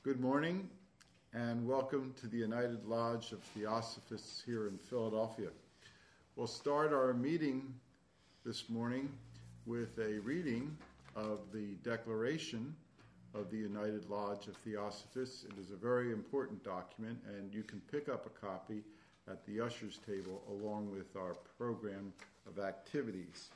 Good morning and welcome to the United Lodge of Theosophists here in Philadelphia. We'll start our meeting this morning with a reading of the Declaration of the United Lodge of Theosophists. It is a very important document, and you can pick up a copy at the usher's table along with our program of activities.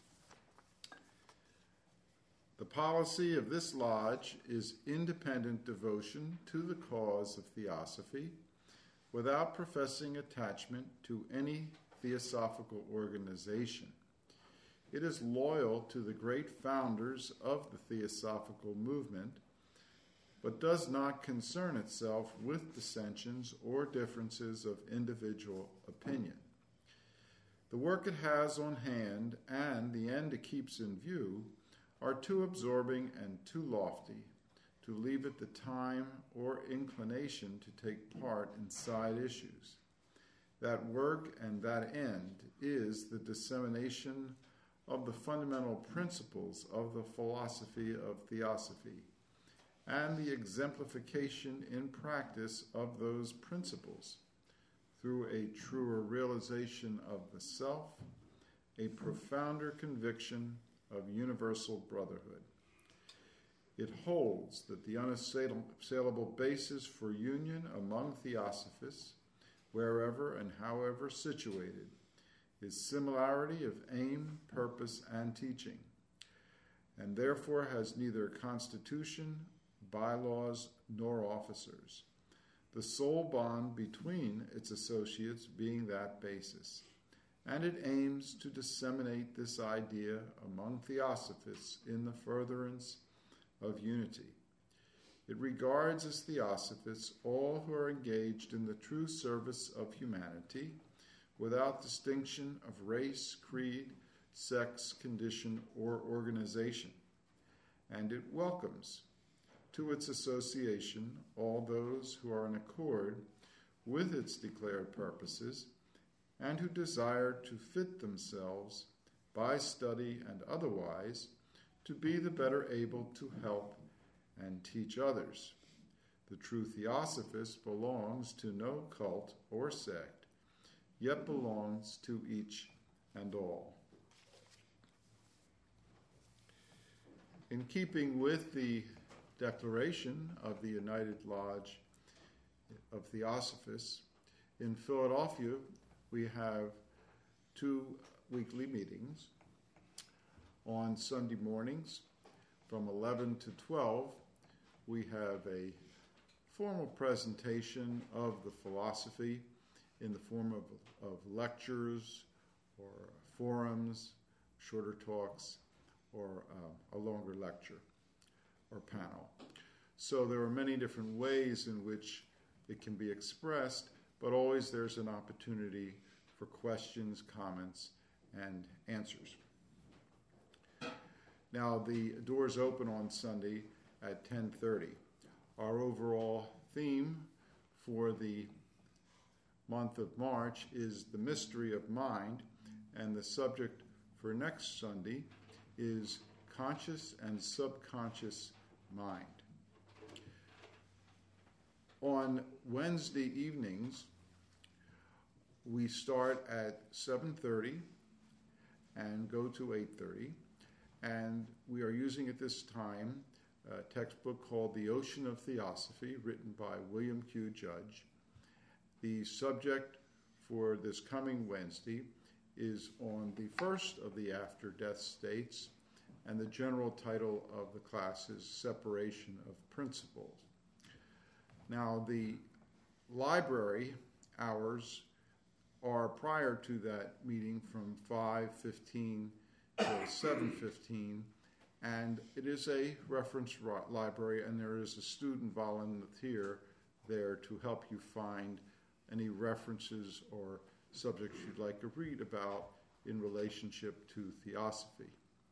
The policy of this lodge is independent devotion to the cause of theosophy without professing attachment to any theosophical organization. It is loyal to the great founders of the theosophical movement, but does not concern itself with dissensions or differences of individual opinion. The work it has on hand and the end it keeps in view are too absorbing and too lofty to leave it the time or inclination to take part in side issues. That work and that end is the dissemination of the fundamental principles of the philosophy of theosophy and the exemplification in practice of those principles through a truer realization of the self, a profounder conviction of universal brotherhood. It holds that the unassailable basis for union among theosophists, wherever and however situated, is similarity of aim, purpose, and teaching, and therefore has neither constitution, bylaws, nor officers, the sole bond between its associates being that basis. And it aims to disseminate this idea among theosophists in the furtherance of unity. It regards as theosophists all who are engaged in the true service of humanity without distinction of race, creed, sex, condition, or organization. And it welcomes to its association all those who are in accord with its declared purposes and who desire to fit themselves, by study and otherwise, to be the better able to help and teach others. The true theosophist belongs to no cult or sect, yet belongs to each and all. In keeping with the declaration of the United Lodge of Theosophists, in Philadelphia, we have 2 weekly meetings. On Sunday mornings from 11 to 12, we have a formal presentation of the philosophy in the form of lectures or forums, shorter talks, or a longer lecture or panel. So there are many different ways in which it can be expressed, but always there's an opportunity for questions, comments, and answers. Now, the doors open on Sunday at 10:30. Our overall theme for the month of March is the mystery of mind, and the subject for next Sunday is conscious and subconscious mind. On Wednesday evenings, we start at 7:30 and go to 8:30, and we are using at this time a textbook called The Ocean of Theosophy, written by William Q. Judge. The subject for this coming Wednesday is on the first of the after-death states, and the general title of the class is Separation of Principles. Now, the library hours are prior to that meeting from 5:15 till 7:15, and it is a reference library, and there is a student volunteer there to help you find any references or subjects you'd like to read about in relationship to theosophy.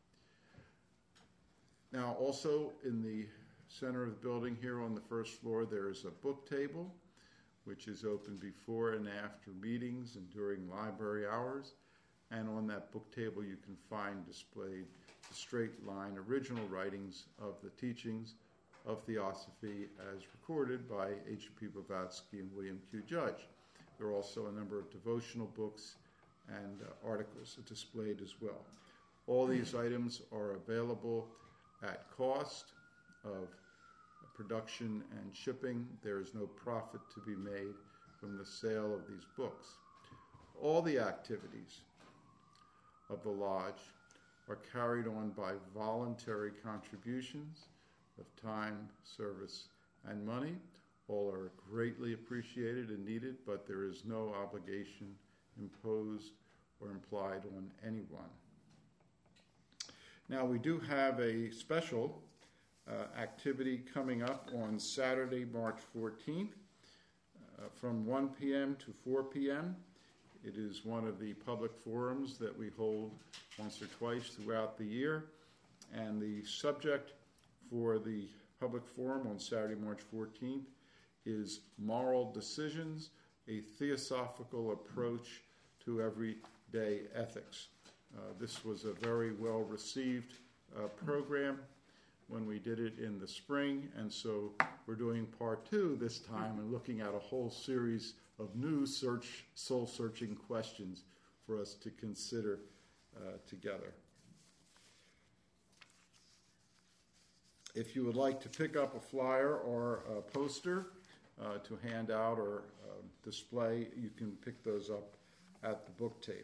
Now, also in the center of the building here on the first floor, there is a book table, which is open before and after meetings and during library hours. And on that book table, you can find displayed the straight line original writings of the teachings of Theosophy as recorded by H.P. Blavatsky and William Q. Judge. There are also a number of devotional books and articles displayed as well. All these items are available at cost of production and shipping. There is no profit to be made from the sale of these books. All the activities of the Lodge are carried on by voluntary contributions of time, service, and money. All are greatly appreciated and needed, but there is no obligation imposed or implied on anyone. Now, we do have a special activity coming up on Saturday, March 14th, from 1 p.m. to 4 p.m. It is one of the public forums that we hold once or twice throughout the year, and the subject for the public forum on Saturday, March 14th is Moral Decisions, a Theosophical Approach to Everyday Ethics. This was a very well-received program when we did it in the spring, and so we're doing part 2 this time and looking at a whole series of new soul-searching questions for us to consider together. If you would like to pick up a flyer or a poster to hand out or display, you can pick those up at the book table.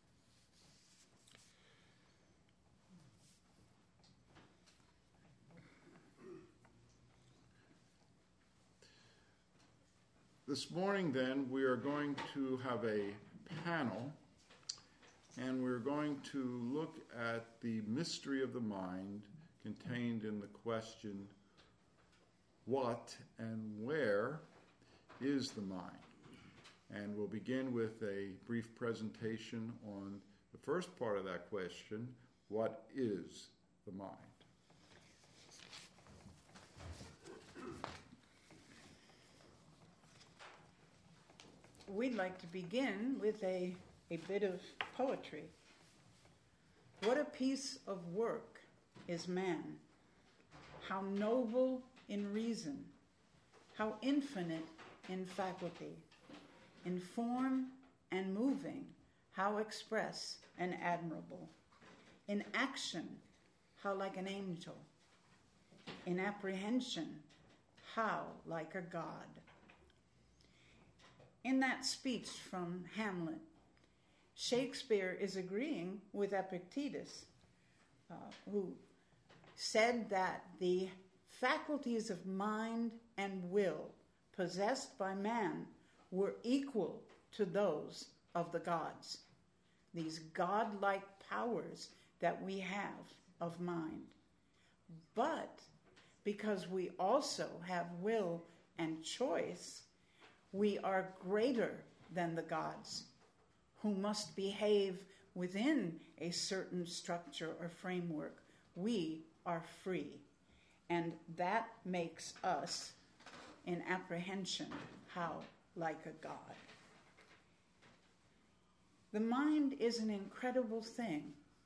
This morning, then, we are going to have a panel, and we're going to look at the mystery of the mind contained in the question, what and where is the mind? And we'll begin with a brief presentation on the first part of that question, what is the mind? We'd like to begin with a bit of poetry. What a piece of work is man, how noble in reason, how infinite in faculty, in form and moving, how express and admirable, in action, how like an angel, in apprehension, how like a god. In that speech from Hamlet, Shakespeare is agreeing with Epictetus, who said that the faculties of mind and will possessed by man were equal to those of the gods, these godlike powers that we have of mind. But because we also have will and choice, we are greater than the gods, who must behave within a certain structure or framework. We are free, and that makes us, in apprehension, how like a god. The mind is an incredible thing.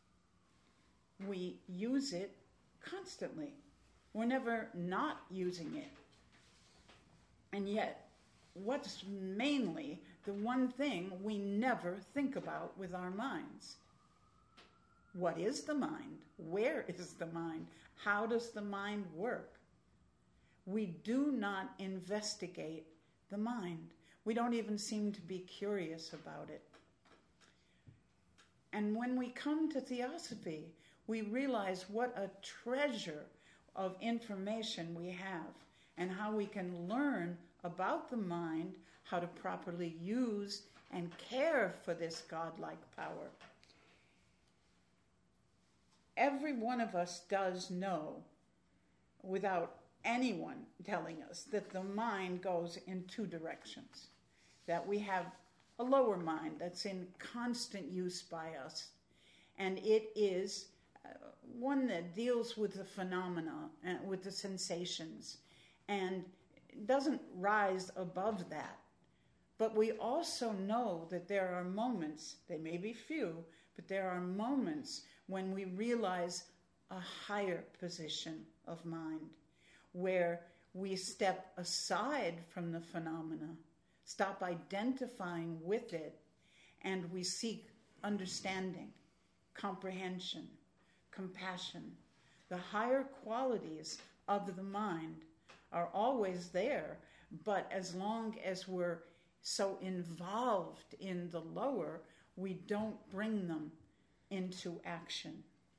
We use it constantly. We're never not using it. And yet, what's mainly the one thing we never think about with our minds? What is the mind? Where is the mind? How does the mind work? We do not investigate the mind. We don't even seem to be curious about it. And when we come to Theosophy, we realize what a treasure of information we have and how we can learn about the mind, how to properly use and care for this godlike power. Every one of us does know, without anyone telling us, that the mind goes in two directions, that we have a lower mind that's in constant use by us, and it is one that deals with the phenomena and with the sensations and doesn't rise above that. But we also know that there are moments, they may be few, but there are moments when we realize a higher position of mind, where we step aside from the phenomena, stop identifying with it, and we seek understanding, comprehension, compassion. The higher qualities of the mind are always there, but as long as we're so involved in the lower, we don't bring them into action.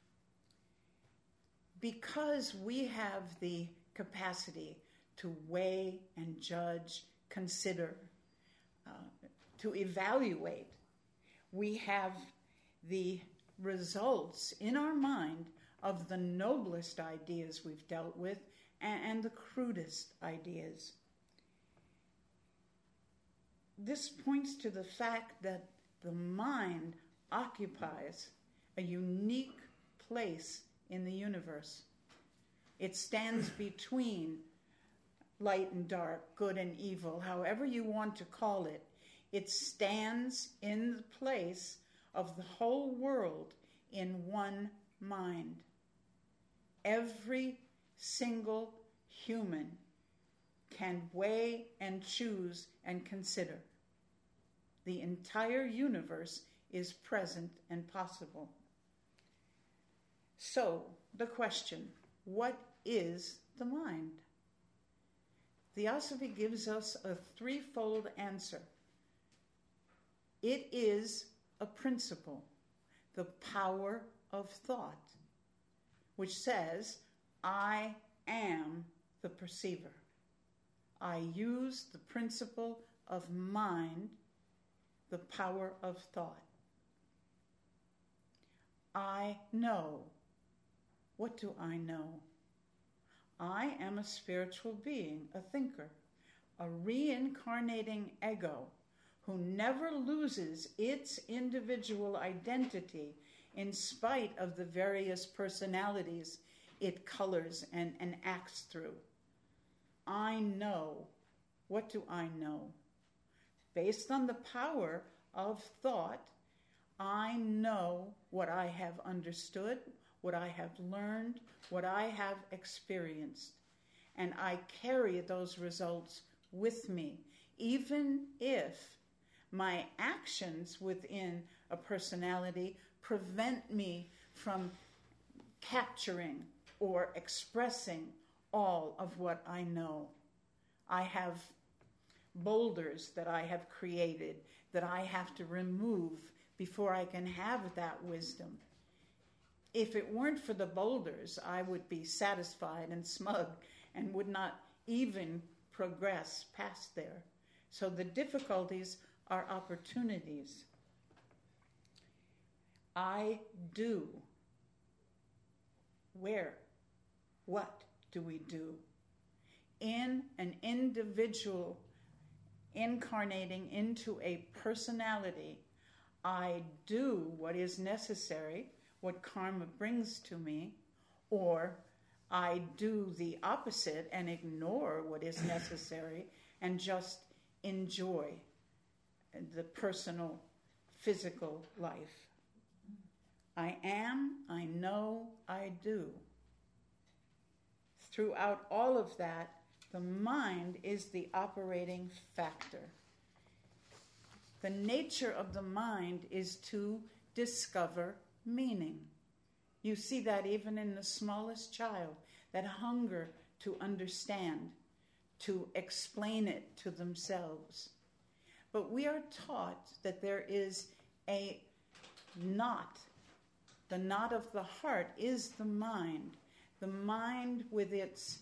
Because we have the capacity to weigh and judge, consider, to evaluate, we have the results in our mind of the noblest ideas we've dealt with and the crudest ideas. This points to the fact that the mind occupies a unique place in the universe. It stands between light and dark, good and evil, however you want to call it. It stands in the place of the whole world in one mind. Every single human can weigh and choose and consider. The entire universe is present and possible. So, the question, what is the mind? Theosophy gives us a threefold answer. It is a principle, the power of thought, which says, I am the perceiver. I use the principle of mind, the power of thought. I know. What do I know? I am a spiritual being, a thinker, a reincarnating ego who never loses its individual identity in spite of the various personalities it colors and acts through. I know. What do I know? Based on the power of thought, I know what I have understood, what I have learned, what I have experienced. And I carry those results with me, even if my actions within a personality prevent me from capturing or expressing all of what I know. I have boulders that I have created that I have to remove before I can have that wisdom. If it weren't for the boulders, I would be satisfied and smug and would not even progress past there. So the difficulties are opportunities. I do. Where? What do we do? In an individual incarnating into a personality, I do what is necessary, what karma brings to me, or I do the opposite and ignore what is necessary and just enjoy the personal, physical life. I am, I know, I do. Throughout all of that, the mind is the operating factor. The nature of the mind is to discover meaning. You see that even in the smallest child, that hunger to understand, to explain it to themselves. But we are taught that there is a knot. The knot of the heart is the mind. The mind with its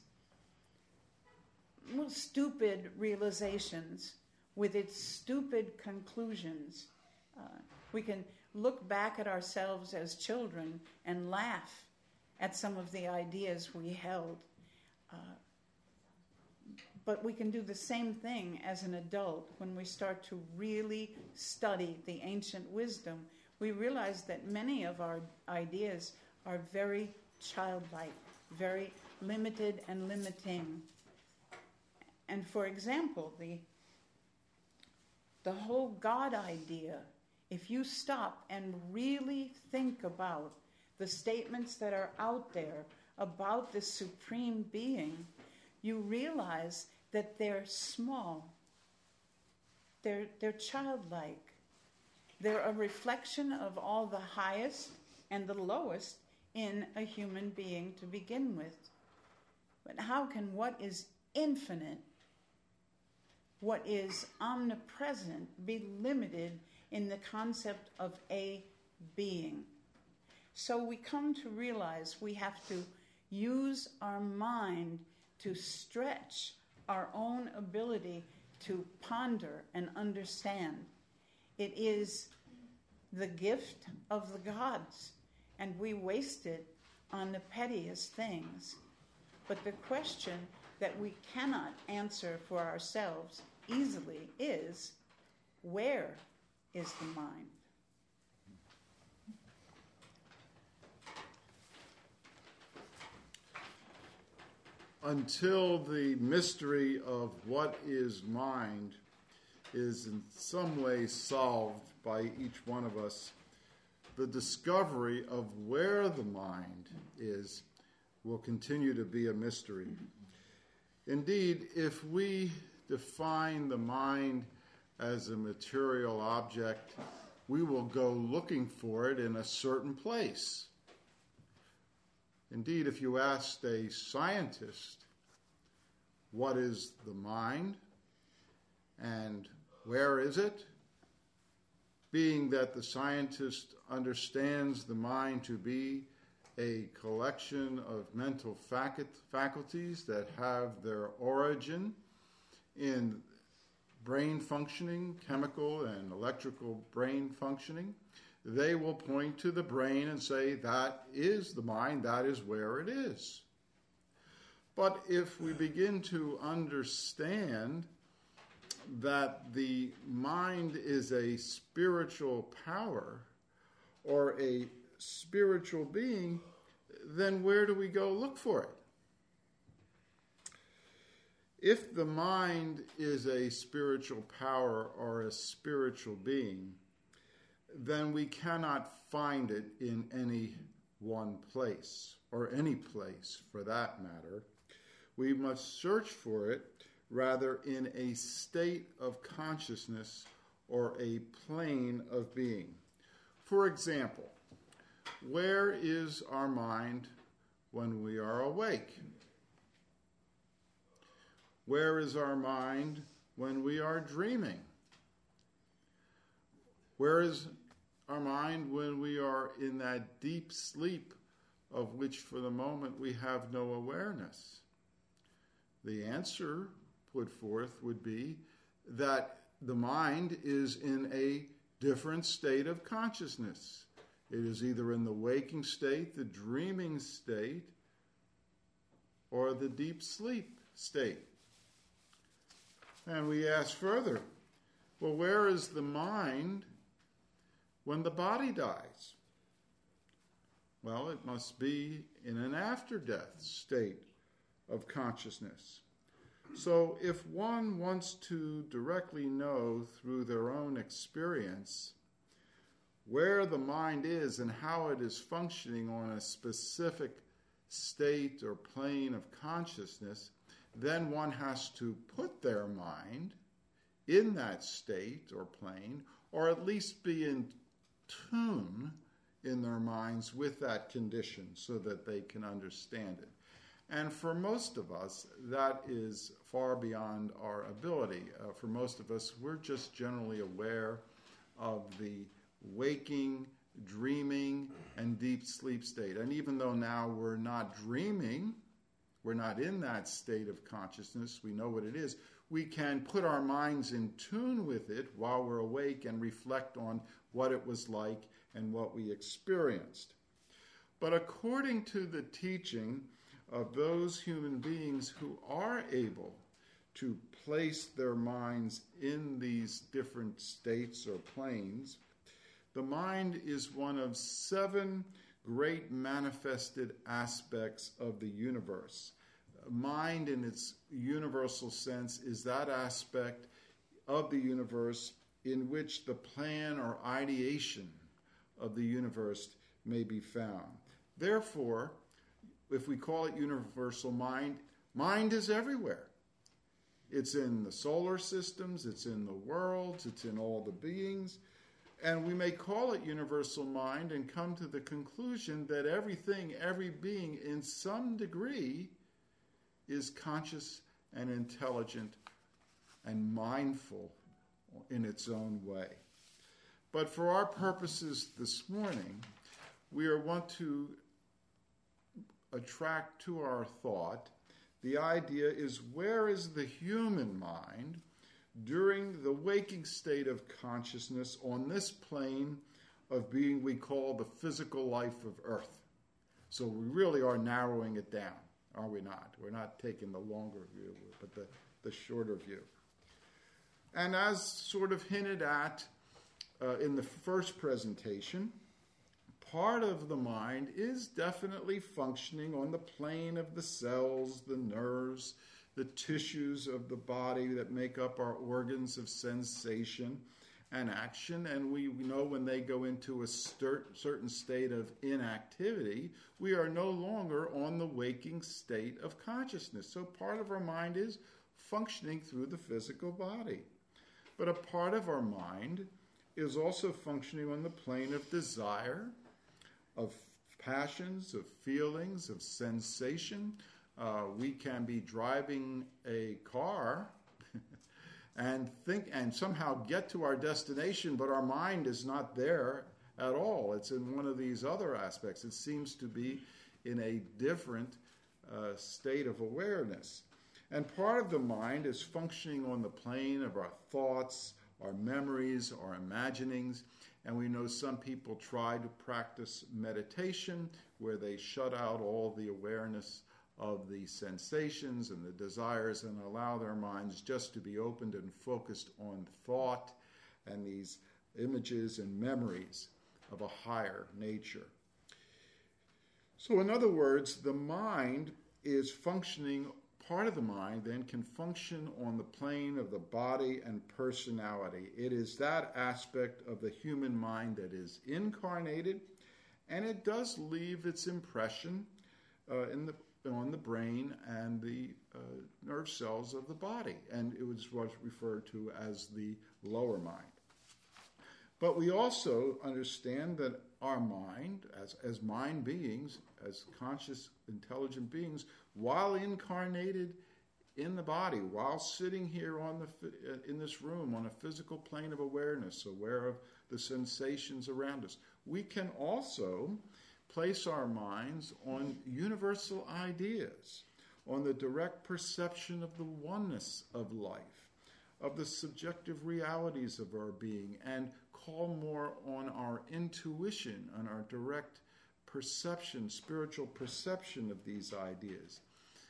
stupid realizations, with its stupid conclusions. We can look back at ourselves as children and laugh at some of the ideas we held. But we can do the same thing as an adult when we start to really study the ancient wisdom. We realize that many of our ideas are very childlike, very limited and limiting. And for example, the whole God idea, if you stop and really think about the statements that are out there about the Supreme Being, you realize that they're small. They're childlike. They're a reflection of all the highest and the lowest in a human being to begin with. But how can what is infinite, what is omnipresent, be limited in the concept of a being? So we come to realize we have to use our mind to stretch our own ability to ponder and understand. It is the gift of the gods, and we waste it on the pettiest things. But the question that we cannot answer for ourselves easily is, where is the mind? Until the mystery of what is mind is in some way solved by each one of us, the discovery of where the mind is will continue to be a mystery. Indeed, if we define the mind as a material object, we will go looking for it in a certain place. Indeed, if you asked a scientist, what is the mind and where is it? Being that the scientist understands the mind to be a collection of mental faculties that have their origin in brain functioning, chemical and electrical brain functioning, they will point to the brain and say, that is the mind, that is where it is. But if we begin to understand that the mind is a spiritual power or a spiritual being, then where do we go look for it? If the mind is a spiritual power or a spiritual being, then we cannot find it in any one place, or any place for that matter. We must search for it rather in a state of consciousness or a plane of being. For example, where is our mind when we are awake? Where is our mind when we are dreaming? Where is our mind when we are in that deep sleep of which for the moment we have no awareness? The answer put forth would be that the mind is in a different state of consciousness. It is either in the waking state, the dreaming state, or the deep sleep state. And we ask further, well, where is the mind when the body dies? Well, it must be in an after-death state of consciousness. So if one wants to directly know through their own experience where the mind is and how it is functioning on a specific state or plane of consciousness, then one has to put their mind in that state or plane, or at least be in tune in their minds with that condition so that they can understand it. And for most of us, that is far beyond our ability. For most of us, we're just generally aware of the waking, dreaming, and deep sleep state. And even though now we're not dreaming, we're not in that state of consciousness, we know what it is, we can put our minds in tune with it while we're awake and reflect on what it was like and what we experienced. But according to the teaching of those human beings who are able to place their minds in these different states or planes, the mind is one of 7 great manifested aspects of the universe. Mind in its universal sense is that aspect of the universe in which the plan or ideation of the universe may be found. Therefore, if we call it universal mind, Mind is everywhere. It's in the solar systems, it's in the worlds, it's in all the beings. And we may call it universal mind and come to the conclusion that everything, every being, in some degree, is conscious and intelligent and mindful in its own way. But for our purposes this morning, we want to attract to our thought the idea is, where is the human mind during the waking state of consciousness on this plane of being we call the physical life of Earth? So we really are narrowing it down, are we not? We're not taking the longer view, but the shorter view. And as sort of hinted at in the first presentation, part of the mind is definitely functioning on the plane of the cells, the nerves, the tissues of the body that make up our organs of sensation and action. And we know when they go into a certain state of inactivity, we are no longer on the waking state of consciousness. So part of our mind is functioning through the physical body. But a part of our mind is also functioning on the plane of desire, of passions, of feelings, of sensation. We can be driving a car and somehow get to our destination, but our mind is not there at all. It's in one of these other aspects. It seems to be in a different state of awareness. And part of the mind is functioning on the plane of our thoughts, our memories, our imaginings. And we know some people try to practice meditation where they shut out all the awareness of the sensations and the desires and allow their minds just to be opened and focused on thought and these images and memories of a higher nature. So in other words, the mind is functioning, part of the mind then can function on the plane of the body and personality. It is that aspect of the human mind that is incarnated, and it does leave its impression on the brain and the nerve cells of the body, and it was what's referred to as the lower mind. But we also understand that our mind, as mind beings, as conscious, intelligent beings, while incarnated in the body, while sitting here in this room on a physical plane of awareness, aware of the sensations around us, we can also place our minds on universal ideas, on the direct perception of the oneness of life, of the subjective realities of our being, and call more on our intuition, on our direct perception, spiritual perception of these ideas.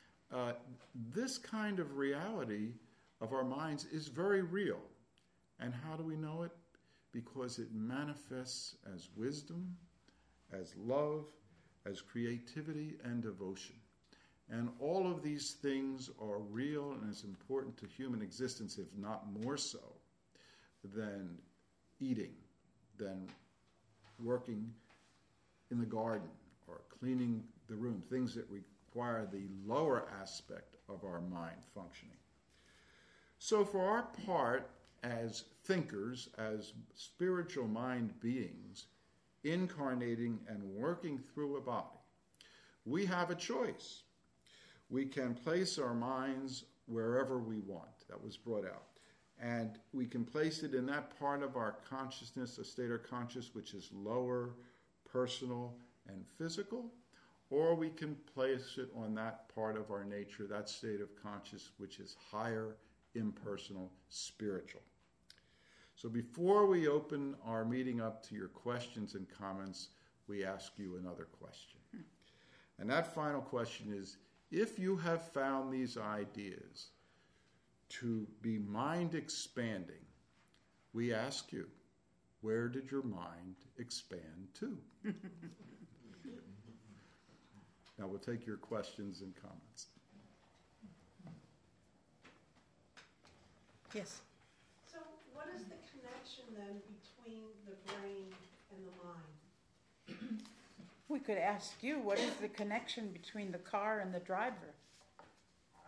This kind of reality of our minds is very real. And how do we know it? Because it manifests as wisdom, as love, as creativity and devotion. And all of these things are real and as important to human existence, if not more so, than eating, than working in the garden or cleaning the room, things that require the lower aspect of our mind functioning. So for our part, as thinkers, as spiritual mind beings, incarnating and working through a body, we have a choice. We can place our minds wherever we want. That was brought out. And we can place it in that part of our consciousness, a state of consciousness which is lower, personal, and physical, or we can place it on that part of our nature, that state of consciousness which is higher, impersonal, spiritual. So before we open our meeting up to your questions and comments, we ask you another question. And that final question is, if you have found these ideas to be mind expanding, we ask you, where did your mind expand to? Now we'll take your questions and comments. Yes. So what is the connection then between the brain and the mind? We could ask you, what is the connection between the car and the driver?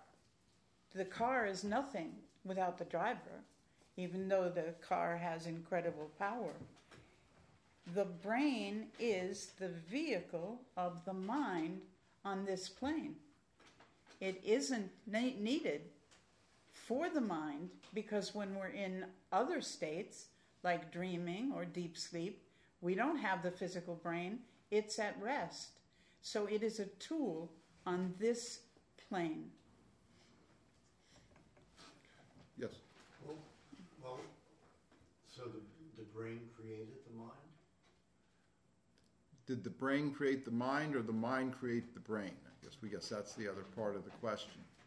the car is nothing without the driver, even though the car has incredible power. The brain is the vehicle of the mind on this plane. It isn't needed for the mind, because when we're in other states, like dreaming or deep sleep, we don't have the physical brain. It's at rest. So it is a tool on this plane. Yes. Well, so the brain created the mind? Did the brain create the mind, or the mind create the brain? We guess that's the other part of the question.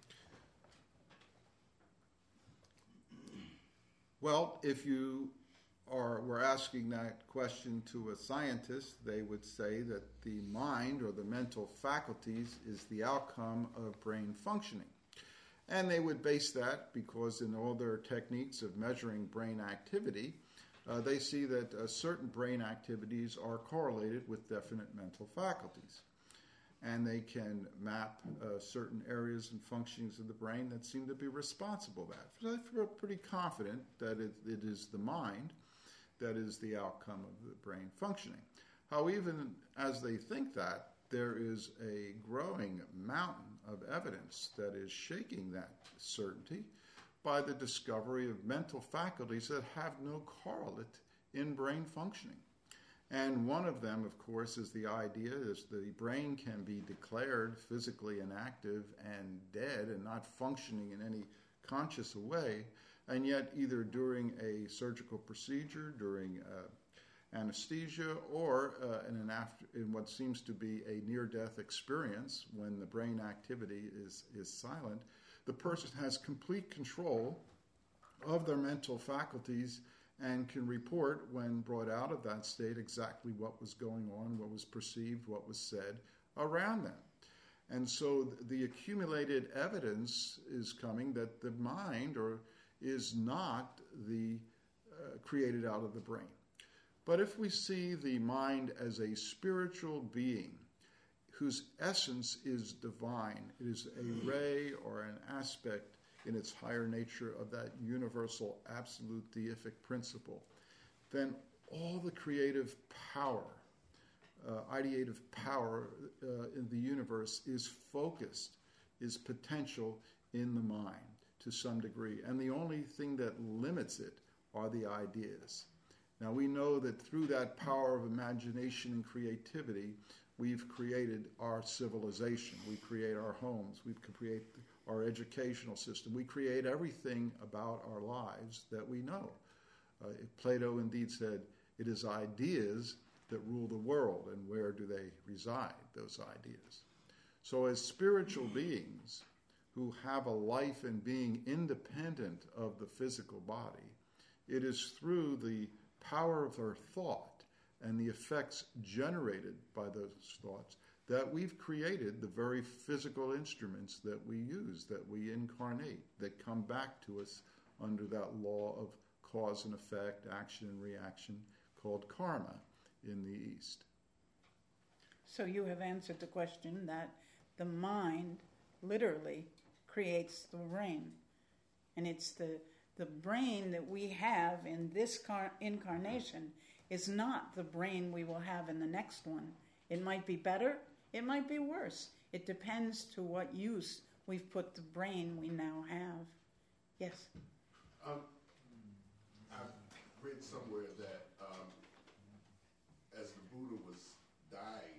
Well, if you were asking that question to a scientist, they would say that the mind, or the mental faculties, is the outcome of brain functioning. And they would base that because in all their techniques of measuring brain activity, they see that certain brain activities are correlated with definite mental faculties. And they can map certain areas and functionings of the brain that seem to be responsible for that. So I feel pretty confident that it is the mind that is the outcome of the brain functioning. How even as they think that, there is a growing mountain of evidence that is shaking that certainty by the discovery of mental faculties that have no correlate in brain functioning. And one of them, of course, is the idea that the brain can be declared physically inactive and dead and not functioning in any conscious way, and yet either during a surgical procedure, during anesthesia, or in what seems to be a near-death experience when the brain activity is silent, the person has complete control of their mental faculties and can report, when brought out of that state, exactly what was going on, what was perceived, what was said around them. And so the accumulated evidence is coming that the mind is not created out of the brain. But if we see the mind as a spiritual being whose essence is divine, it is a ray or an aspect in its higher nature of that universal, absolute deific principle, then all the creative power, ideative power in the universe is focused, is potential in the mind to some degree. And the only thing that limits it are the ideas. Now we know that through that power of imagination and creativity, we've created our civilization. We create our homes. We create our educational system. We create everything about our lives that we know. Plato indeed said, it is ideas that rule the world, and where do they reside, those ideas? So as spiritual beings who have a life and being independent of the physical body, it is through the power of our thought and the effects generated by those thoughts that we've created the very physical instruments that we use, that we incarnate, that come back to us under that law of cause and effect, action and reaction, called karma in the East. So you have answered the question that the mind literally creates the brain. And it's the brain that we have in this incarnation is not the brain we will have in the next one. It might be better, it might be worse. It depends to what use we've put the brain we now have. Yes? I've read somewhere that as the Buddha was dying,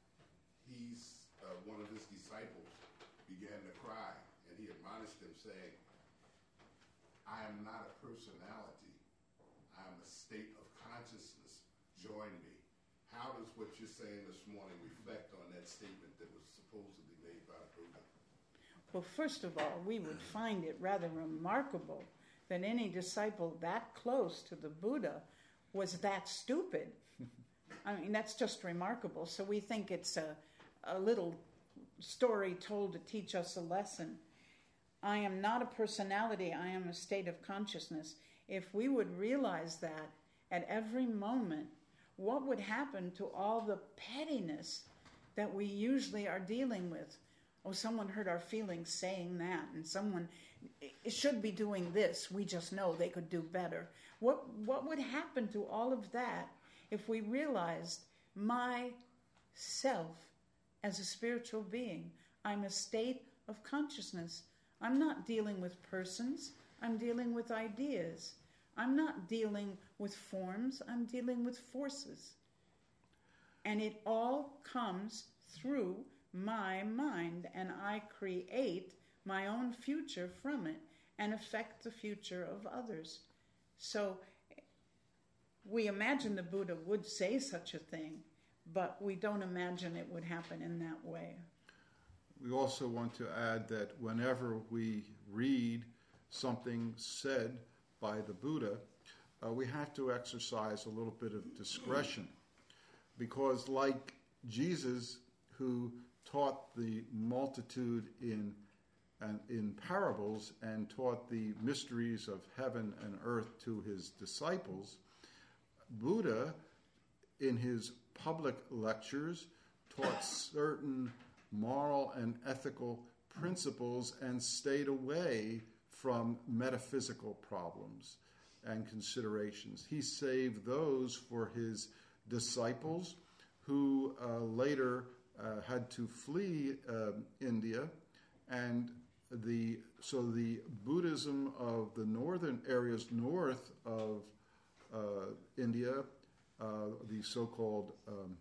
one of his disciples began to cry, and he admonished him, saying, I am not a personality. I am a state of consciousness. Join me. How does what you're saying this morning reflect on that statement that was supposedly made by the Buddha? Well, first of all, we would find it rather remarkable that any disciple that close to the Buddha was that stupid. I mean, that's just remarkable. So we think it's a little story told to teach us a lesson. I am not a personality. I am a state of consciousness. If we would realize that at every moment, what would happen to all the pettiness that we usually are dealing with? Oh, someone hurt our feelings saying that, and someone should be doing this. We just know they could do better. What would happen to all of that if we realized myself as a spiritual being? I'm a state of consciousness. I'm not dealing with persons. I'm dealing with ideas. I'm not dealing with forms. I'm dealing with forces. And it all comes through my mind, and I create my own future from it and affect the future of others. So we imagine the Buddha would say such a thing, but we don't imagine it would happen in that way. We also want to add that whenever we read something said by the Buddha, we have to exercise a little bit of discretion, because like Jesus, who taught the multitude in parables and taught the mysteries of heaven and earth to his disciples, Buddha, in his public lectures, taught certain moral and ethical principles and stayed away from metaphysical problems and considerations. He saved those for his disciples who later had to flee India, and the Buddhism of the northern areas north of India, the so-called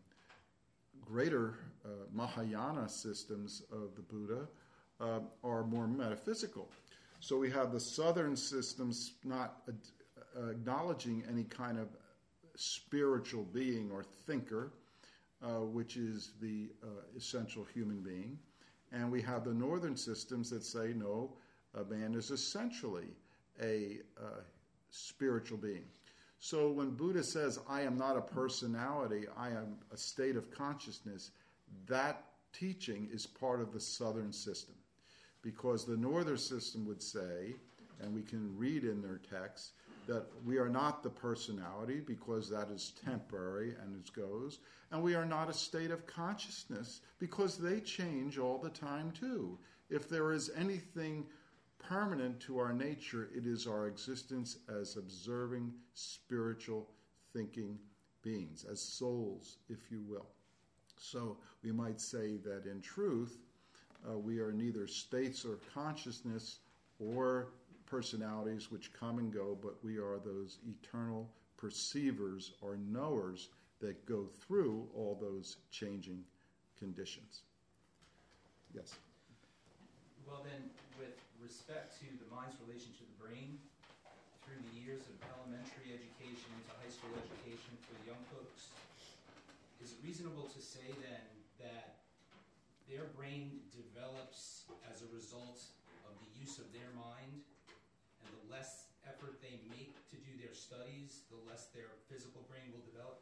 greater Mahayana systems of the Buddha, are more metaphysical. So we have the southern systems not acknowledging any kind of spiritual being or thinker, which is the essential human being. And we have the northern systems that say, no, a man is essentially a spiritual being. So when Buddha says, I am not a personality, I am a state of consciousness, that teaching is part of the southern system. Because the northern system would say, and we can read in their texts, that we are not the personality because that is temporary and it goes, and we are not a state of consciousness because they change all the time too. If there is anything permanent to our nature, it is our existence as observing, spiritual, thinking beings, as souls, if you will. So we might say that in truth, we are neither states of consciousness or personalities which come and go, but we are those eternal perceivers or knowers that go through all those changing conditions. Yes? Well then, with respect to the mind's relation to the brain, through the years of elementary education into high school education for the young folks, is it reasonable to say then that their brain develops as a result of the use of their mind, and the less effort they make to do their studies, the less their physical brain will develop?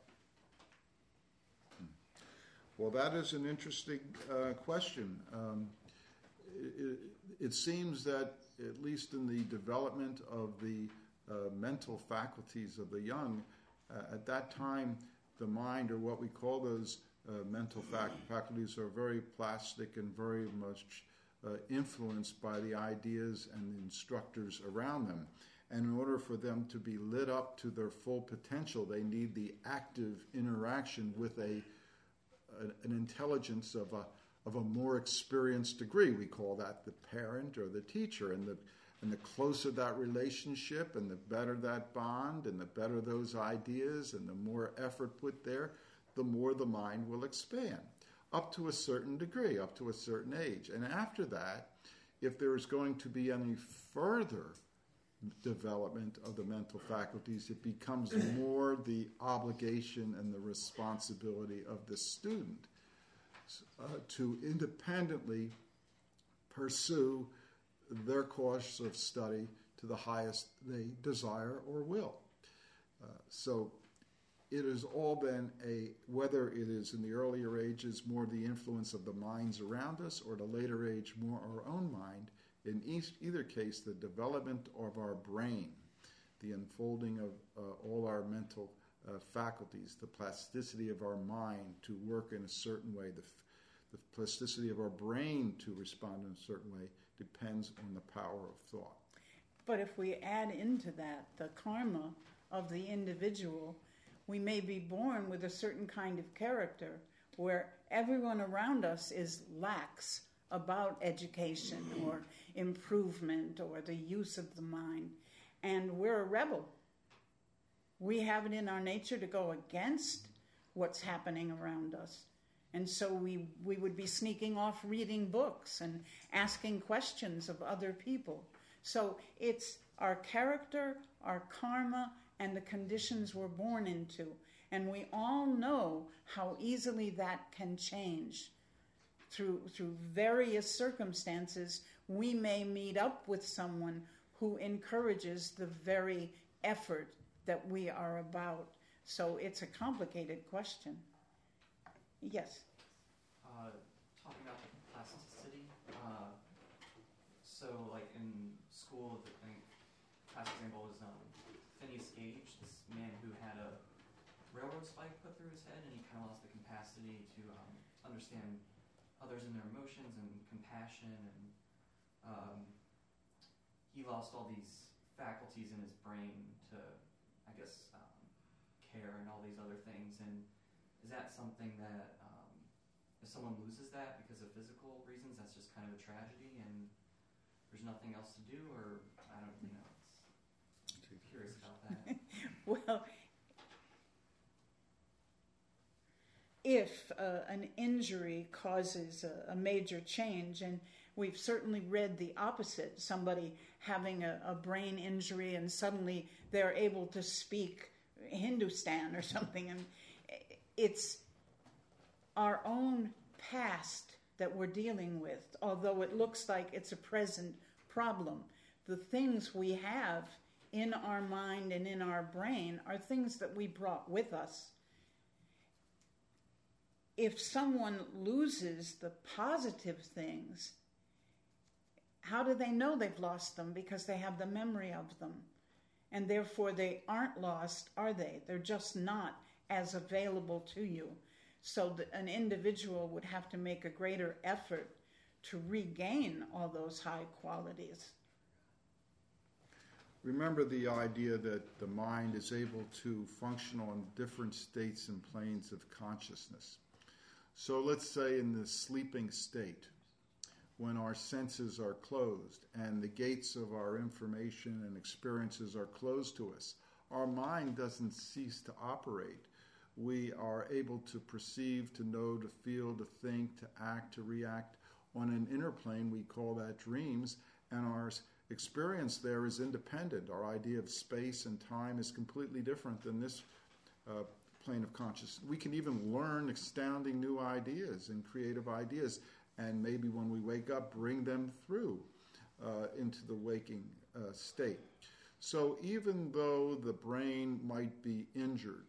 Well, that is an interesting question. It seems that, at least in the development of the mental faculties of the young, at that time, the mind, or what we call those mental faculties, are very plastic and very much influenced by the ideas and the instructors around them. And in order for them to be lit up to their full potential, they need the active interaction with an intelligence of a more experienced degree. We call that the parent or the teacher. And the closer that relationship, and the better that bond, and the better those ideas, and the more effort put there, the more the mind will expand, up to a certain degree, up to a certain age. And after that, if there is going to be any further development of the mental faculties, it becomes more the obligation and the responsibility of the student to independently pursue their course of study to the highest they desire or will. So it has all been whether it is in the earlier ages more the influence of the minds around us, or the later age more our own mind, in either case, the development of our brain, the unfolding of all our mental faculties, the plasticity of our mind to work in a certain way, the plasticity of our brain to respond in a certain way, depends on the power of thought. But if we add into that the karma of the individual, we may be born with a certain kind of character where everyone around us is lax about education or improvement or the use of the mind, and we're a rebel. We have it in our nature to go against what's happening around us. And so we would be sneaking off reading books and asking questions of other people. So it's our character, our karma, and the conditions we're born into. And we all know how easily that can change. Through various circumstances, we may meet up with someone who encourages the very effort that we are about. So it's a complicated question. Yes? Talking about the plasticity, so like in school, I think past example was Phineas Gage, this man who had a railroad spike put through his head, and he kind of lost the capacity to understand others and their emotions and compassion, and he lost all these faculties in his brain to, I guess, care and all these other things. And is that something that if someone loses that because of physical reasons, that's just kind of a tragedy and there's nothing else to do? Or I don't know, it's curious about that. Well, if an injury causes a major change, and we've certainly read the opposite, somebody having a brain injury and suddenly they're able to speak Hindustan or something, and it's our own past that we're dealing with, although it looks like it's a present problem. The things we have in our mind and in our brain are things that we brought with us. If someone loses the positive things, how do they know they've lost them? Because they have the memory of them. And therefore they aren't lost, are they? They're just not as available to you. So that an individual would have to make a greater effort to regain all those high qualities. Remember the idea that the mind is able to function on different states and planes of consciousness. So let's say in the sleeping state, when our senses are closed and the gates of our information and experiences are closed to us, our mind doesn't cease to operate. We are able to perceive, to know, to feel, to think, to act, to react on an inner plane. We call that dreams, and our experience there is independent. Our idea of space and time is completely different than this plane of consciousness. We can even learn astounding new ideas and creative ideas, and maybe when we wake up, bring them through into the waking state. So even though the brain might be injured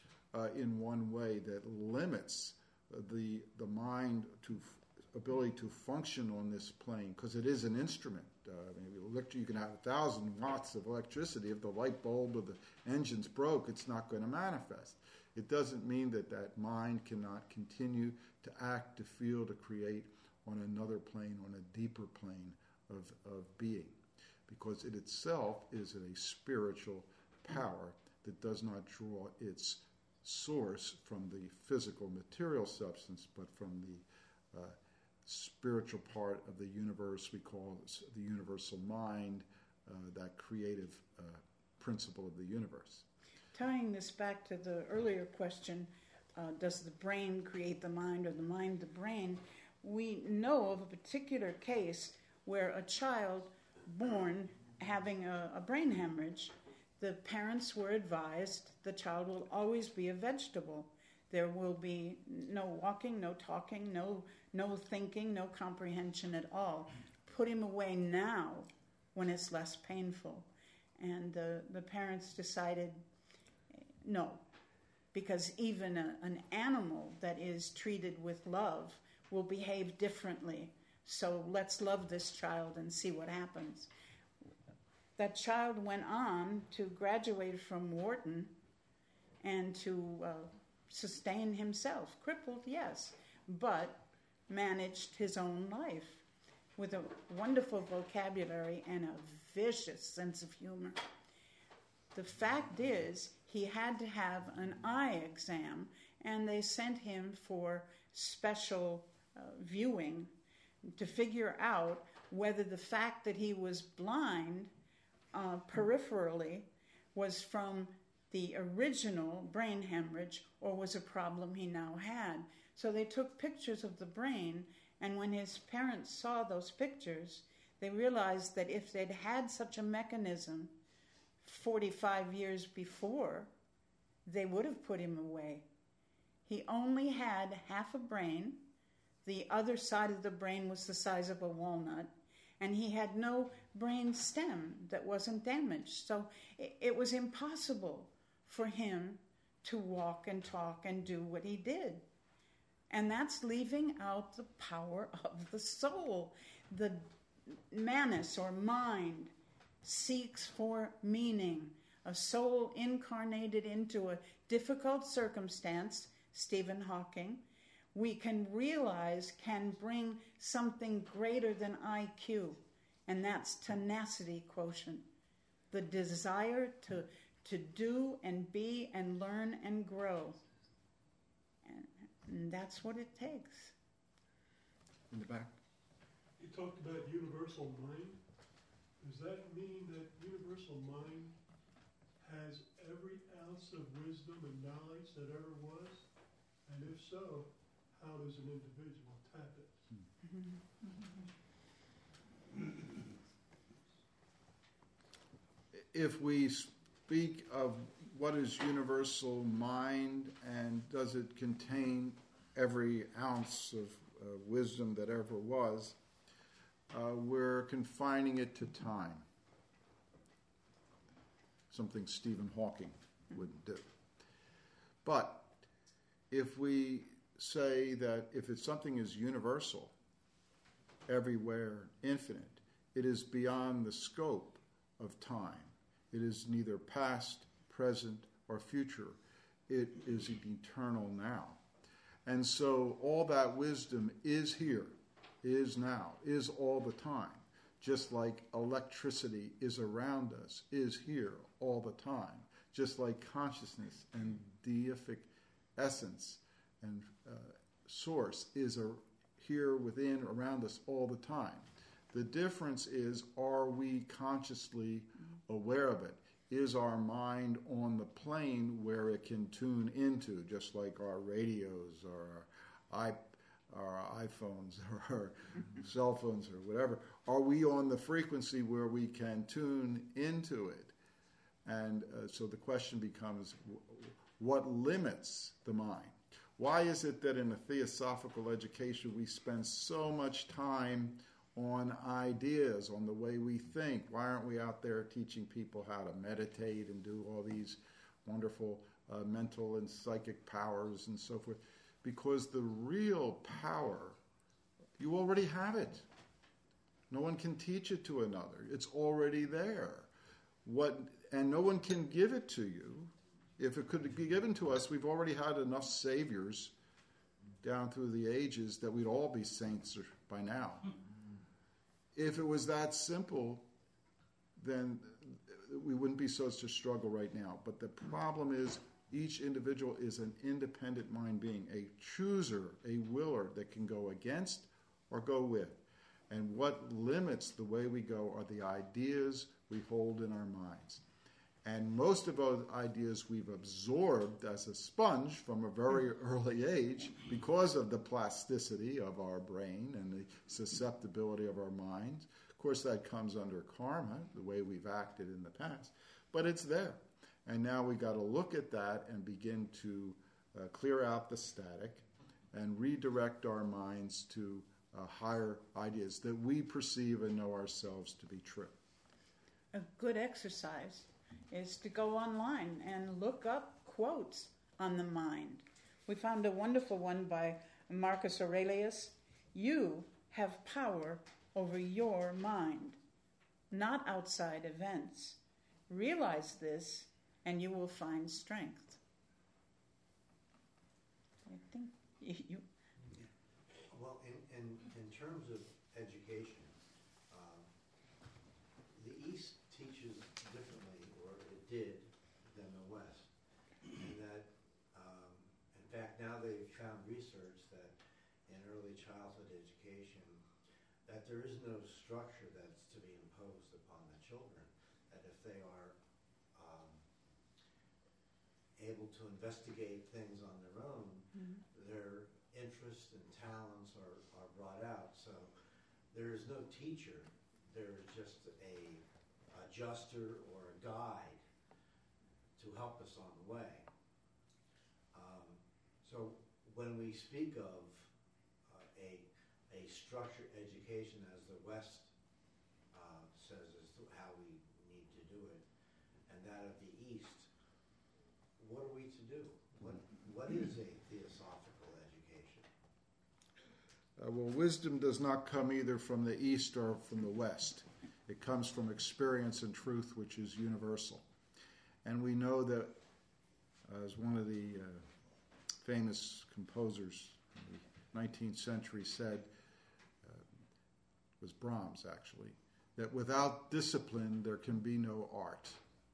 in one way that limits the mind to ability to function on this plane, because it is an instrument. You can have 1,000 watts of electricity. If the light bulb of the engine's broke, it's not going to manifest. It doesn't mean that that mind cannot continue to act, to feel, to create on another plane, on a deeper plane of being, because it itself is a spiritual power that does not draw its source from the physical material substance, but from the spiritual part of the universe we call the universal mind, that creative principle of the universe. Tying this back to the earlier question, does the brain create the mind or the mind the brain? We know of a particular case where a child born having a brain hemorrhage, the parents were advised the child will always be a vegetable. There will be no walking, no talking, no thinking, no comprehension at all. Put him away now when it's less painful. And the parents decided no, because even an animal that is treated with love will behave differently. So let's love this child and see what happens. That child went on to graduate from Wharton and to sustain himself. Crippled, yes, but managed his own life. with a wonderful vocabulary and a vicious sense of humor. The fact is, he had to have an eye exam, and they sent him for special viewing to figure out whether the fact that he was blind peripherally was from the original brain hemorrhage or was a problem he now had. So they took pictures of the brain, and when his parents saw those pictures, they realized that if they'd had such a mechanism 45 years before, they would have put him away. He only had half a brain. The other side of the brain was the size of a walnut, and he had no brain stem that wasn't damaged. So it was impossible for him to walk and talk and do what he did. And that's leaving out the power of the soul. The manus, or mind, seeks for meaning. A soul incarnated into a difficult circumstance, Stephen Hawking, we can realize can bring something greater than IQ, and that's tenacity quotient. The desire to do and be and learn and grow. And that's what it takes. In the back. You talked about universal mind. Does that mean that universal mind has every ounce of wisdom and knowledge that ever was? And if so, how does an individual tap it? If we speak of what is universal mind and does it contain every ounce of wisdom that ever was, we're confining it to time. Something Stephen Hawking wouldn't do. But if we say that if it's something is universal, everywhere, infinite, it is beyond the scope of time. It is neither past, present, or future. It is eternal now. And so all that wisdom is here, is now, is all the time. Just like electricity is around us, is here all the time. Just like consciousness and deific essence and source is here within, around us all the time. The difference is, are we consciously aware of it? Is our mind on the plane where it can tune into, just like our radios or our iPhones or our cell phones or whatever? Are we on the frequency where we can tune into it? And so the question becomes, what limits the mind? Why is it that in a theosophical education we spend so much time on ideas, on the way we think? Why aren't we out there teaching people how to meditate and do all these wonderful mental and psychic powers and so forth? Because the real power, you already have it. No one can teach it to another. It's already there. And no one can give it to you. If it could be given to us, we've already had enough saviors down through the ages that we'd all be saints by now. If it was that simple, then we wouldn't be such a struggle right now. But the problem is each individual is an independent mind being, a chooser, a willer that can go against or go with. And what limits the way we go are the ideas we hold in our minds. And most of those ideas we've absorbed as a sponge from a very early age because of the plasticity of our brain and the susceptibility of our minds. Of course, that comes under karma, the way we've acted in the past. But it's there. And now we've got to look at that and begin to clear out the static and redirect our minds to higher ideas that we perceive and know ourselves to be true. A good exercise is to go online and look up quotes on the mind. We found a wonderful one by Marcus Aurelius. You have power over your mind, not outside events. Realize this, and you will find strength. I think you... Well, in terms of education, found research that in early childhood education, that there is no structure that's to be imposed upon the children, that if they are able to investigate things on their own, their interests and talents are brought out. So there is no teacher, there is just a adjuster or a guide to help us on the way. So when we speak of a structured education, as the West says is how we need to do it, and that of the East, what are we to do? What is a theosophical education? Well, wisdom does not come either from the East or from the West. It comes from experience and truth, which is universal. And we know that, as one of the famous composers in the 19th century said, was Brahms actually, that without discipline there can be no art.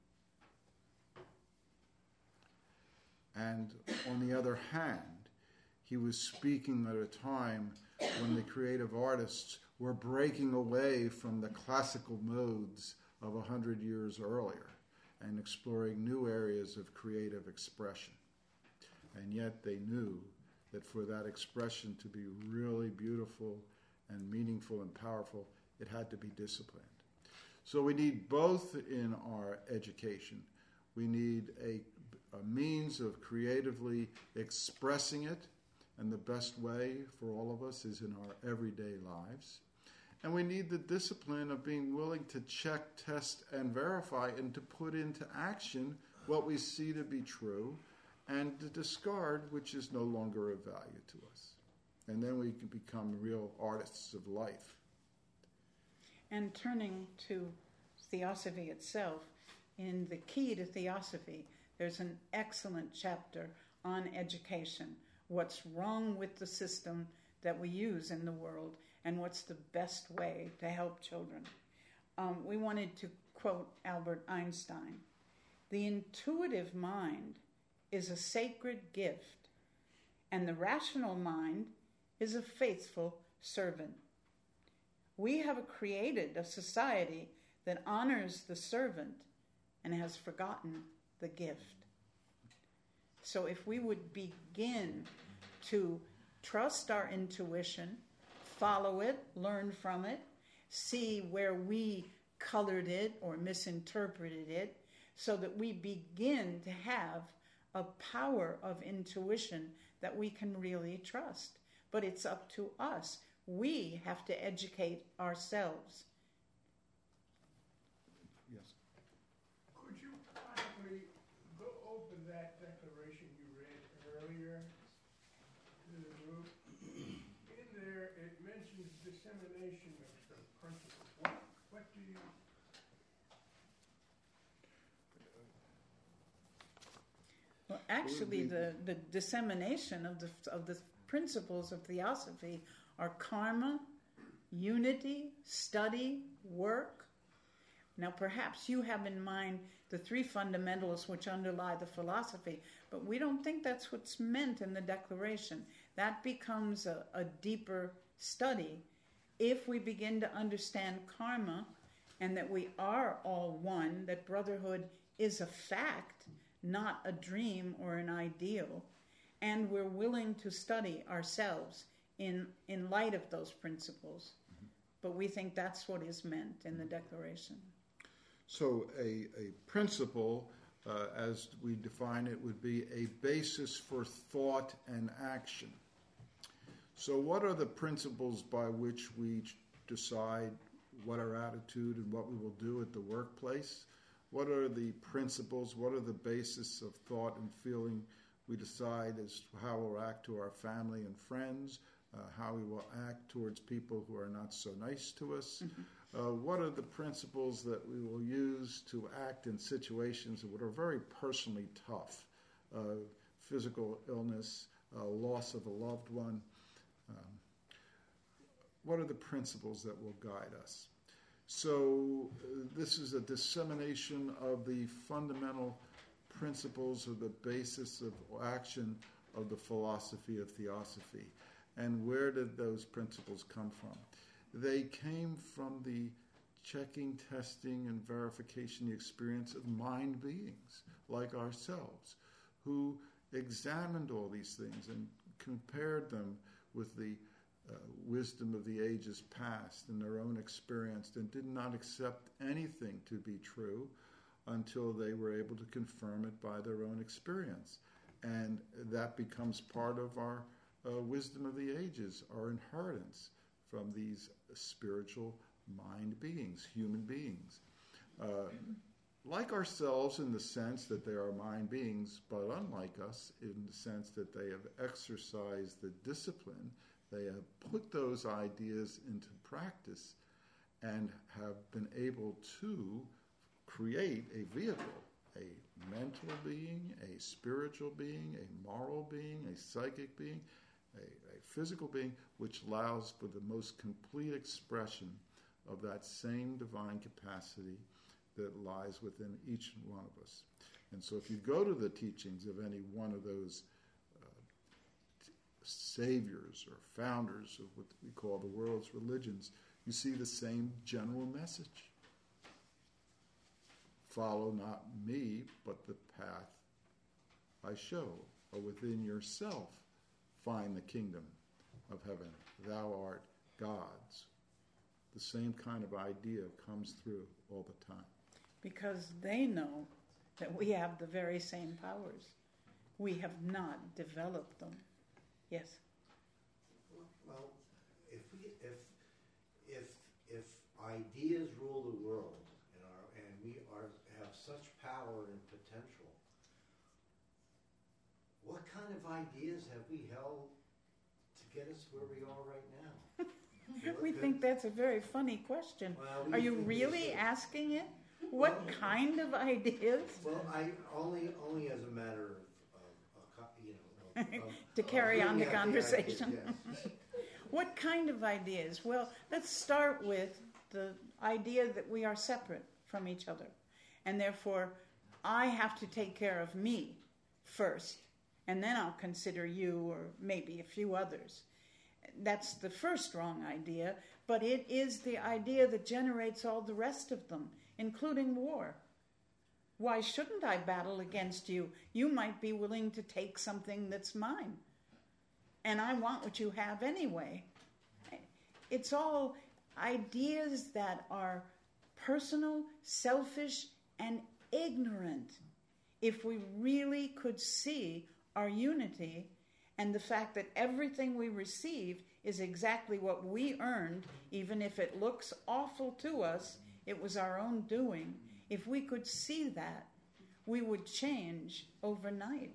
And on the other hand, he was speaking at a time when the creative artists were breaking away from the classical modes of 100 years earlier and exploring new areas of creative expression. And yet they knew that for that expression to be really beautiful and meaningful and powerful, it had to be disciplined. So we need both in our education. We need a means of creatively expressing it, and the best way for all of us is in our everyday lives. And we need the discipline of being willing to check, test, and verify, and to put into action what we see to be true, and to discard which is no longer of value to us. And then we can become real artists of life. And turning to Theosophy itself, in the Key to Theosophy, there's an excellent chapter on education. What's wrong with the system that we use in the world, and what's the best way to help children. We wanted to quote Albert Einstein. The intuitive mind is a sacred gift, and the rational mind is a faithful servant. We have created a society that honors the servant and has forgotten the gift. So if we would begin to trust our intuition, follow it, learn from it, see where we colored it or misinterpreted it, so that we begin to have a power of intuition that we can really trust. But it's up to us. We have to educate ourselves. Yes. Could you possibly go over that declaration you read earlier to the group? In there, it mentions dissemination of some principles. What do you... Well, actually, the dissemination of the principles of Theosophy are karma, unity, study, work. Now, perhaps you have in mind the three fundamentals which underlie the philosophy, but we don't think that's what's meant in the Declaration. That becomes a deeper study if we begin to understand karma and that we are all one, that brotherhood is a fact, not a dream or an ideal, and we're willing to study ourselves in light of those principles. Mm-hmm. But we think that's what is meant in the Declaration. So a principle, as we define it, would be a basis for thought and action. So what are the principles by which we decide what our attitude and what we will do at the workplace? What are the principles? What are the basis of thought and feeling we decide as to how we'll act to our family and friends, how we will act towards people who are not so nice to us? Mm-hmm. What are the principles that we will use to act in situations that are very personally tough? Physical illness, loss of a loved one. What are the principles that will guide us? So this is a dissemination of the fundamental principles of the basis of action of the philosophy of theosophy. And where did those principles come from? They came from the checking, testing, and verification, the experience of mind beings like ourselves, who examined all these things and compared them with the wisdom of the ages past and their own experience, and did not accept anything to be true until they were able to confirm it by their own experience. And that becomes part of our wisdom of the ages, our inheritance from these spiritual mind beings, human beings. Like ourselves in the sense that they are mind beings, but unlike us in the sense that they have exercised the discipline, they have put those ideas into practice and have been able to create a vehicle, a mental being, a spiritual being, a moral being, a psychic being, a physical being, which allows for the most complete expression of that same divine capacity that lies within each one of us. And so if you go to the teachings of any one of those saviors or founders of what we call the world's religions, you see the same general message. Follow not me, but the path I show, or within yourself find the kingdom of heaven. Thou art God's. The same kind of idea comes through all the time. Because they know that we have the very same powers. We have not developed them. Yes? Well, if ideas rule the world, and we have such power and potential, what kind of ideas have we held to get us where we are right now? We think that's a very funny question. Well, are you really asking it? What kind of ideas? Well, I only as a matter of to carry on the conversation. Ideas, yes. What kind of ideas? Well, let's start with the idea that we are separate from each other. And therefore, I have to take care of me first. And then I'll consider you or maybe a few others. That's the first wrong idea. But it is the idea that generates all the rest of them, including war. Why shouldn't I battle against you? You might be willing to take something that's mine. And I want what you have anyway. It's all ideas that are personal, selfish, and ignorant. If we really could see our unity and the fact that everything we receive is exactly what we earned, even if it looks awful to us, it was our own doing. If we could see that, we would change overnight.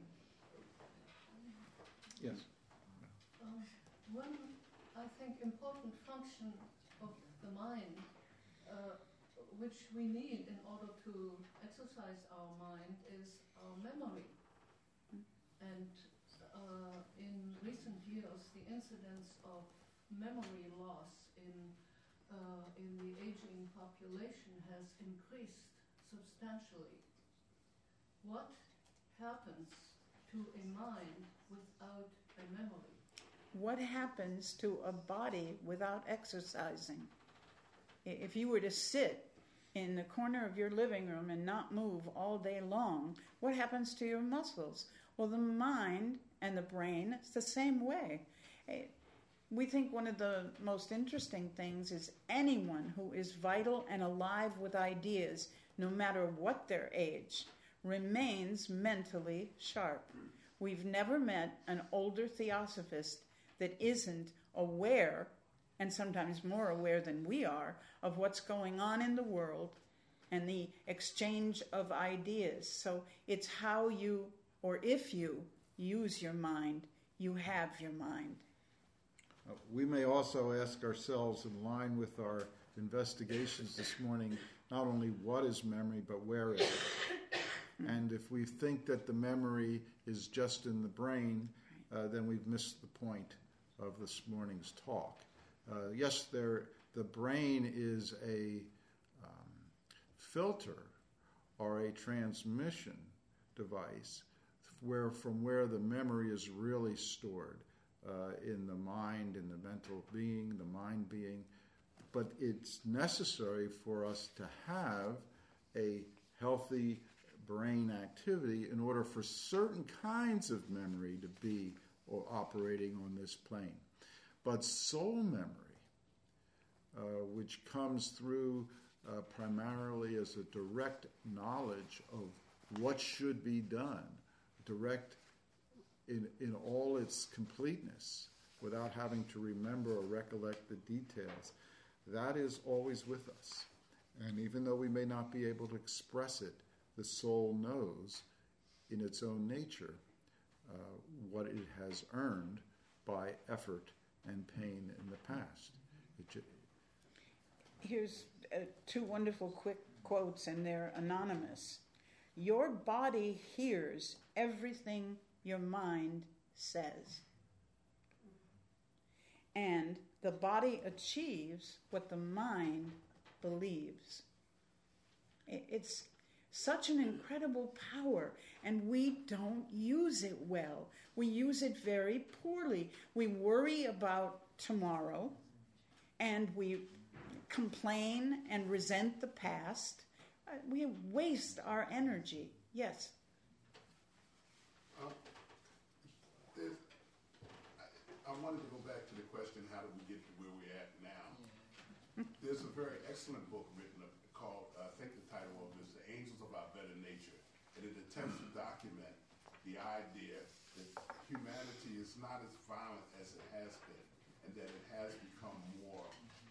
Yes. One, I think, important function of the mind, which we need in order to exercise our mind, is our memory. And in recent years, the incidence of memory loss in the aging population has increased substantially. What happens to a mind without a memory? What happens to a body without exercising? If you were to sit in the corner of your living room and not move all day long, what happens to your muscles? Well, the mind and the brain, it's the same way. We think one of the most interesting things is anyone who is vital and alive with ideas, no matter what their age, remains mentally sharp. We've never met an older theosophist that isn't aware, and sometimes more aware than we are, of what's going on in the world and the exchange of ideas. So it's how you, or if you, use your mind, you have your mind. We may also ask ourselves, in line with our investigations this morning, not only what is memory, but where is it? And if we think that the memory is just in the brain, then we've missed the point of this morning's talk. Yes, the brain is a filter or a transmission device from where the memory is really stored, in the mind, in the mental being, the mind being. But it's necessary for us to have a healthy brain activity in order for certain kinds of memory to be operating on this plane. But soul memory, which comes through primarily as a direct knowledge of what should be done, direct in all its completeness, without having to remember or recollect the details, that is always with us. And even though we may not be able to express it, the soul knows in its own nature what it has earned by effort and pain in the past. Here's two wonderful quick quotes, and they're anonymous. Your body hears everything your mind says. And the body achieves what the mind believes. It's such an incredible power, and we don't use it well. We use it very poorly. We worry about tomorrow, and we complain and resent the past. We waste our energy. Yes? I wanted to go back to the question, how did we get to where we're at now? There's a very excellent book written called, I think the title of it is The Angels of Our Better Nature. And it attempts to document the idea that humanity is not as violent as it has been, and that it has become more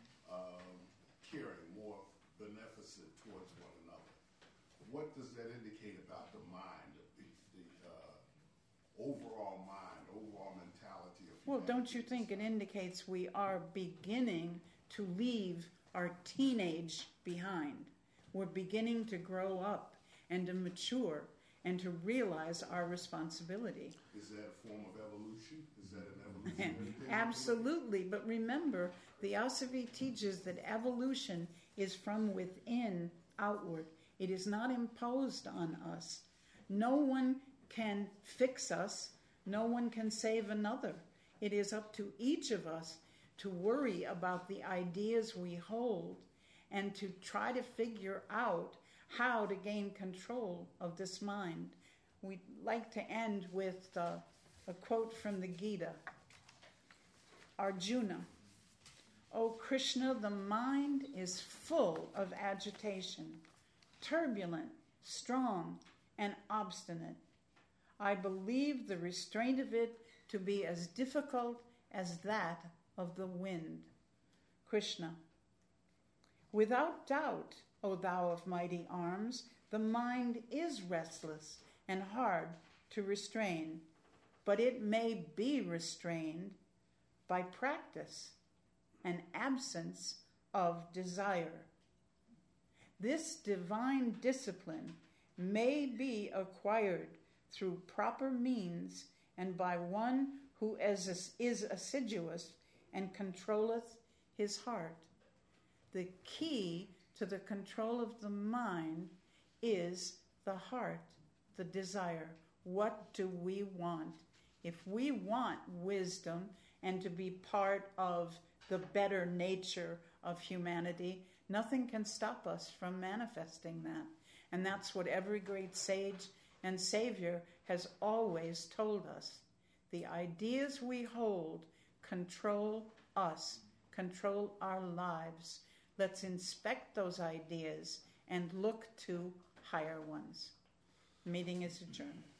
caring, more beneficent towards one another. What does that indicate about the mind, the overall mind, overall mentality of humanity? Well, don't you think it indicates we are beginning to leave our teenage behind? We're beginning to grow up and to mature and to realize our responsibility. Is that a form of evolution? Is that an evolution? Absolutely. But remember, Theosophy teaches that evolution is from within outward. It is not imposed on us. No one can fix us. No one can save another. It is up to each of us to worry about the ideas we hold and to try to figure out how to gain control of this mind. We'd like to end with a quote from the Gita. Arjuna, O Krishna, the mind is full of agitation, turbulent, strong, and obstinate. I believe the restraint of it to be as difficult as that of the wind. Krishna, without doubt, O thou of mighty arms, the mind is restless and hard to restrain, but it may be restrained by practice and absence of desire. This divine discipline may be acquired through proper means and by one who is assiduous and controlleth his heart. The key to the control of the mind is the heart, the desire. What do we want? If we want wisdom and to be part of the better nature of humanity, nothing can stop us from manifesting that. And that's what every great sage and savior has always told us. The ideas we hold control us, control our lives. Let's inspect those ideas and look to higher ones. Meeting is adjourned.